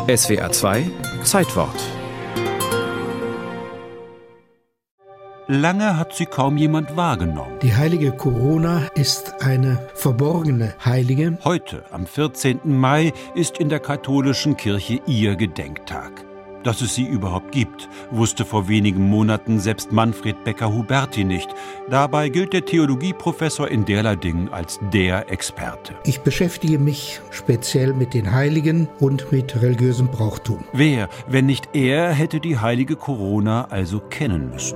SWR 2 Zeitwort. Lange hat sie kaum jemand wahrgenommen. Die heilige Corona ist eine verborgene Heilige. Heute, am 14. Mai, ist in der katholischen Kirche ihr Gedenktag. Dass es sie überhaupt gibt, wusste vor wenigen Monaten selbst Manfred Becker-Huberti nicht. Dabei gilt der Theologieprofessor in derlei Dingen als der Experte. Ich beschäftige mich speziell mit den Heiligen und mit religiösem Brauchtum. Wer, wenn nicht er, hätte die heilige Corona also kennen müssen?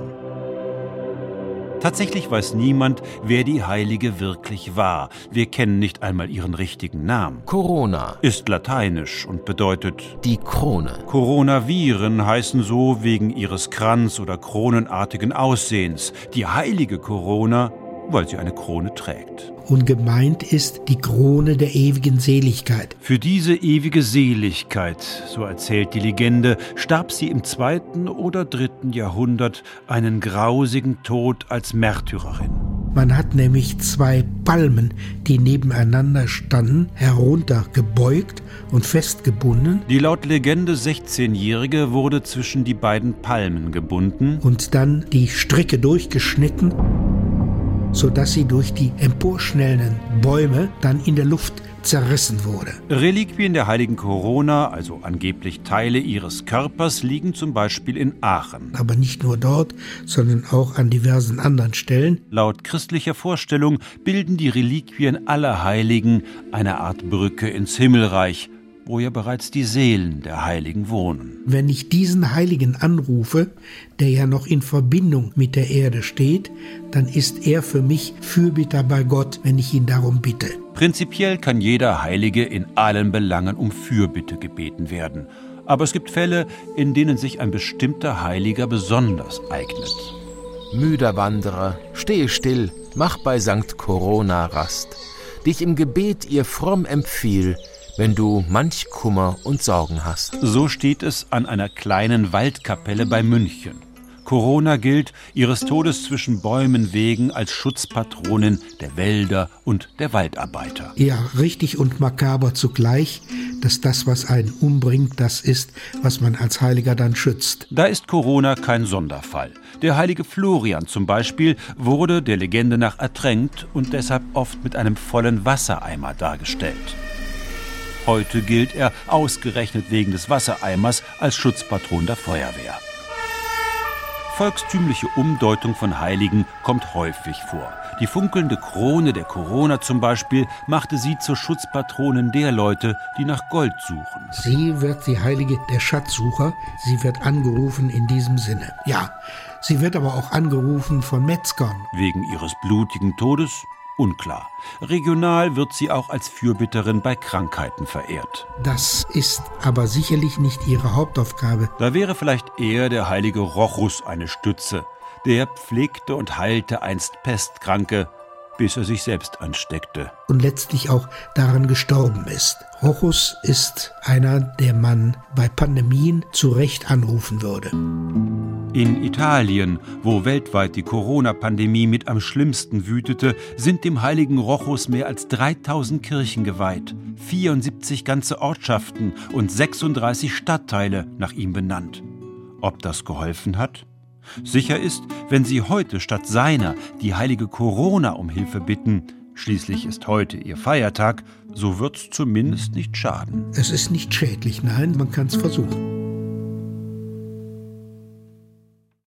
Tatsächlich weiß niemand, wer die Heilige wirklich war. Wir kennen nicht einmal ihren richtigen Namen. Corona Ist lateinisch und bedeutet die Krone. Coronaviren heißen so wegen ihres kranz- oder kronenartigen Aussehens. Die heilige Corona, weil sie eine Krone trägt. Und gemeint ist die Krone der ewigen Seligkeit. Für diese ewige Seligkeit, so erzählt die Legende, starb sie im 2. oder 3. Jahrhundert einen grausigen Tod als Märtyrerin. Man hat nämlich 2 Palmen, die nebeneinander standen, heruntergebeugt und festgebunden. Die laut Legende 16-Jährige wurde zwischen die beiden Palmen gebunden Und dann die Stricke durchgeschnitten, sodass sie durch die emporschnellenden Bäume dann in der Luft zerrissen wurde. Reliquien der heiligen Corona, also angeblich Teile ihres Körpers, liegen zum Beispiel in Aachen. Aber nicht nur dort, sondern auch an diversen anderen Stellen. Laut christlicher Vorstellung bilden die Reliquien aller Heiligen eine Art Brücke ins Himmelreich, wo ja bereits die Seelen der Heiligen wohnen. Wenn ich diesen Heiligen anrufe, der ja noch in Verbindung mit der Erde steht, dann ist er für mich Fürbitter bei Gott, wenn ich ihn darum bitte. Prinzipiell kann jeder Heilige in allen Belangen um Fürbitte gebeten werden. Aber es gibt Fälle, in denen sich ein bestimmter Heiliger besonders eignet. Müder Wanderer, stehe still, mach bei Sankt Corona Rast. Dich im Gebet ihr fromm empfiehl, wenn du manch Kummer und Sorgen hast. So steht es an einer kleinen Waldkapelle bei München. Corona gilt ihres Todes zwischen Bäumen wegen als Schutzpatronin der Wälder und der Waldarbeiter. Ja, richtig und makaber zugleich, dass das, was einen umbringt, das ist, was man als Heiliger dann schützt. Da ist Corona kein Sonderfall. Der heilige Florian zum Beispiel wurde der Legende nach ertränkt und deshalb oft mit einem vollen Wassereimer dargestellt. Heute gilt er ausgerechnet wegen des Wassereimers als Schutzpatron der Feuerwehr. Volkstümliche Umdeutung von Heiligen kommt häufig vor. Die funkelnde Krone der Corona zum Beispiel machte sie zur Schutzpatronin der Leute, die nach Gold suchen. Sie wird die Heilige der Schatzsucher, sie wird angerufen in diesem Sinne. Ja, sie wird aber auch angerufen von Metzgern. Wegen ihres blutigen Todes? Unklar. Regional wird sie auch als Fürbitterin bei Krankheiten verehrt. Das ist aber sicherlich nicht ihre Hauptaufgabe. Da wäre vielleicht eher der heilige Rochus eine Stütze. Der pflegte und heilte einst Pestkranke, bis er sich selbst ansteckte. Und letztlich auch daran gestorben ist. Rochus ist einer, der man bei Pandemien zu Recht anrufen würde. In Italien, wo weltweit die Corona-Pandemie mit am schlimmsten wütete, sind dem heiligen Rochus mehr als 3000 Kirchen geweiht, 74 ganze Ortschaften und 36 Stadtteile nach ihm benannt. Ob das geholfen hat? Sicher ist, wenn Sie heute statt seiner die heilige Corona um Hilfe bitten, schließlich ist heute ihr Feiertag, so wird's zumindest nicht schaden. Es ist nicht schädlich, nein, man kann es versuchen.